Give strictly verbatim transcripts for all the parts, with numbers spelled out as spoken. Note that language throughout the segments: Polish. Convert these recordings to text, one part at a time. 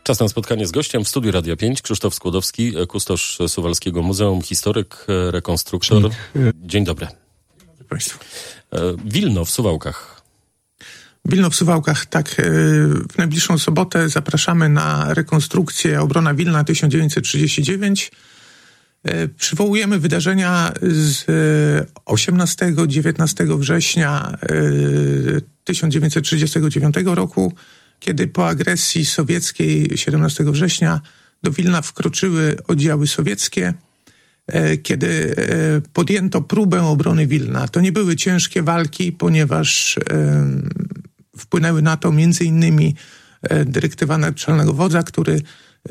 Czas na spotkanie z gościem w studiu Radia pięć. Krzysztof Skłodowski, kustosz Suwalskiego Muzeum, historyk, rekonstruktor. Dzień, Dzień dobry. Dzień dobry Państwu. Wilno w Suwałkach. Wilno w Suwałkach, tak. W najbliższą sobotę zapraszamy na rekonstrukcję Obrona Wilna tysiąc dziewięćset trzydziesty dziewiąty. Przywołujemy wydarzenia z osiemnastego do dziewiętnastego września tysiąc dziewięćset trzydziestego dziewiątego roku, kiedy po agresji sowieckiej siedemnastego września do Wilna wkroczyły oddziały sowieckie, kiedy podjęto próbę obrony Wilna. To nie były ciężkie walki, ponieważ wpłynęły na to między innymi dyrektywa Naczelnego Wodza, który,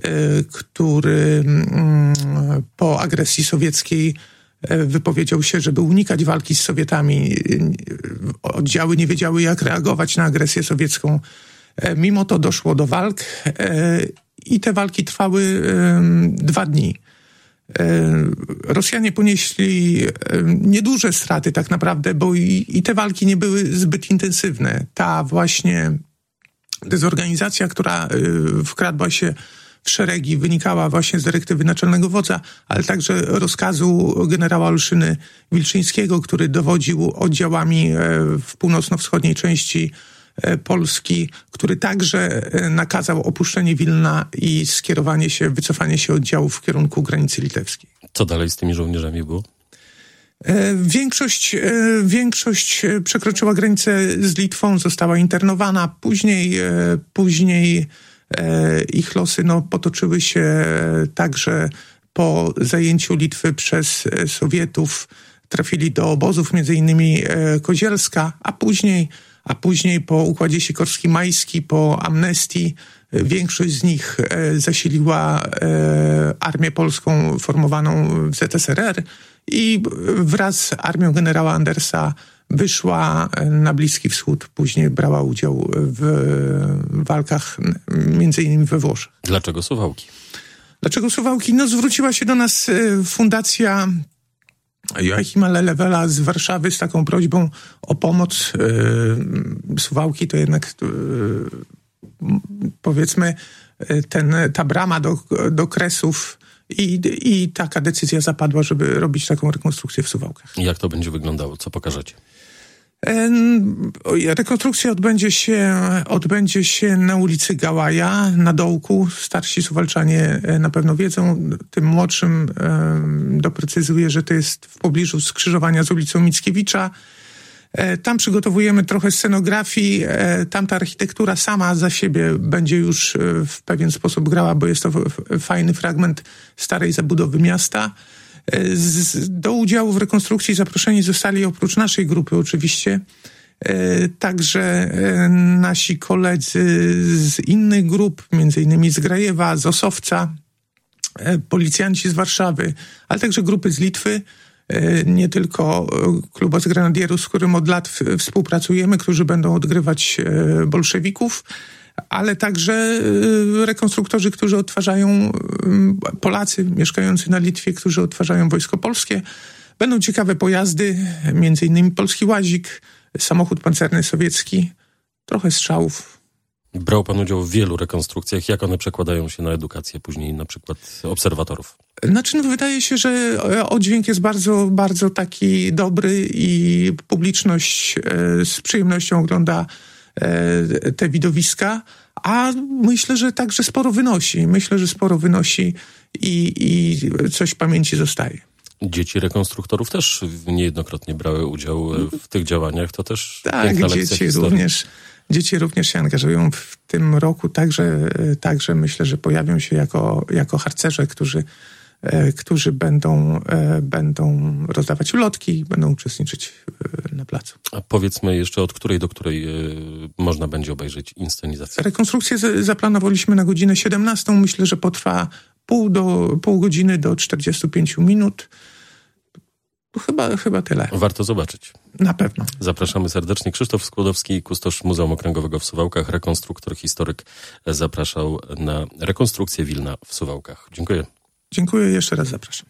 który po agresji sowieckiej wypowiedział się, żeby unikać walki z Sowietami. Oddziały nie wiedziały, jak reagować na agresję sowiecką. Mimo to doszło do walk i te walki trwały dwa dni. Rosjanie ponieśli nieduże straty tak naprawdę, bo i, i te walki nie były zbyt intensywne. Ta właśnie dezorganizacja, która wkradła się w szeregi, wynikała właśnie z dyrektywy Naczelnego Wodza, ale także rozkazu generała Olszyny Wilczyńskiego, który dowodził oddziałami w północno-wschodniej części Polski, który także nakazał opuszczenie Wilna i skierowanie się, wycofanie się oddziałów w kierunku granicy litewskiej. Co dalej z tymi żołnierzami było? Większość, większość przekroczyła granicę z Litwą, została internowana. Później, później ich losy no, potoczyły się także po zajęciu Litwy przez Sowietów. Trafili do obozów, między innymi Kozielska, a później a później po układzie Sikorski-Majski, po amnestii, większość z nich zasiliła armię polską formowaną w Z S R R i wraz z armią generała Andersa wyszła na Bliski Wschód. Później brała udział w walkach między innymi we Włoszech. Dlaczego Suwałki? Dlaczego Suwałki? No zwróciła się do nas fundacja Joachima Lelewela z Warszawy z taką prośbą o pomoc. Suwałki to jednak powiedzmy ten, ta brama do, do Kresów i, i taka decyzja zapadła, żeby robić taką rekonstrukcję w Suwałkach. Jak to będzie wyglądało? Co pokażecie? Rekonstrukcja odbędzie się, odbędzie się na ulicy Gałaja, na dołku. Starsi Suwalczanie na pewno wiedzą. Tym młodszym doprecyzuję, że to jest w pobliżu skrzyżowania z ulicą Mickiewicza. Tam przygotowujemy trochę scenografii. Tam ta architektura sama za siebie będzie już w pewien sposób grała, bo jest to fajny fragment starej zabudowy miasta. Do udziału w rekonstrukcji zaproszeni zostali oprócz naszej grupy oczywiście także nasi koledzy z innych grup, między innymi z Grajewa, z Osowca, policjanci z Warszawy, ale także grupy z Litwy, nie tylko Klubas Grenadierów, z którym od lat współpracujemy, którzy będą odgrywać bolszewików, ale także rekonstruktorzy, którzy odtwarzają, Polacy mieszkający na Litwie, którzy odtwarzają Wojsko Polskie. Będą ciekawe pojazdy, między innymi polski łazik, samochód pancerny sowiecki, trochę strzałów. Brał pan udział w wielu rekonstrukcjach. Jak one przekładają się na edukację później, na przykład obserwatorów? Znaczy, no, wydaje się, że oddźwięk jest bardzo, bardzo taki dobry i publiczność z przyjemnością ogląda te widowiska, a myślę, że także sporo wynosi. Myślę, że sporo wynosi i, i coś w pamięci zostaje. Dzieci rekonstruktorów też niejednokrotnie brały udział w tych działaniach. To też tak, piękna lekcja dzieci historii. również, dzieci również się angażują w tym roku. Także, także myślę, że pojawią się jako, jako harcerze, którzy którzy będą, będą rozdawać ulotki, będą uczestniczyć na placu. A powiedzmy jeszcze, od której do której można będzie obejrzeć inscenizację? Rekonstrukcję zaplanowaliśmy na godzinę siedemnastą. Myślę, że potrwa pół, do, pół godziny do czterdziestu pięciu minut. Chyba, chyba tyle. Warto zobaczyć. Na pewno. Zapraszamy serdecznie. Krzysztof Skłodowski, kustosz Muzeum Okręgowego w Suwałkach, rekonstruktor, historyk, zapraszał na rekonstrukcję Wilna w Suwałkach. Dziękuję. Dziękuję, jeszcze raz zapraszam.